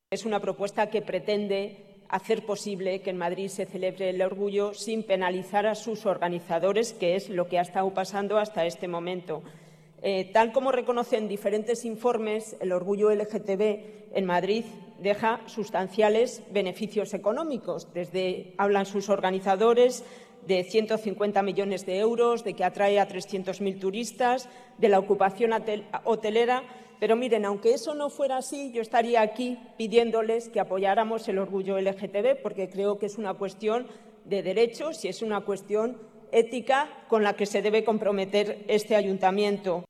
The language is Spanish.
Es una propuesta que pretende hacer posible que en Madrid se celebre el orgullo sin penalizar a sus organizadores, que es lo que ha estado pasando hasta este momento. Tal como reconocen diferentes informes, el orgullo LGTB en Madrid deja sustanciales beneficios económicos. Hablan sus organizadores de 150 millones de euros, de que atrae a 300.000 turistas, de la ocupación hotelera. Pero miren, aunque eso no fuera así, yo estaría aquí pidiéndoles que apoyáramos el orgullo LGTB, porque creo que es una cuestión de derechos y es una cuestión ética con la que se debe comprometer este ayuntamiento.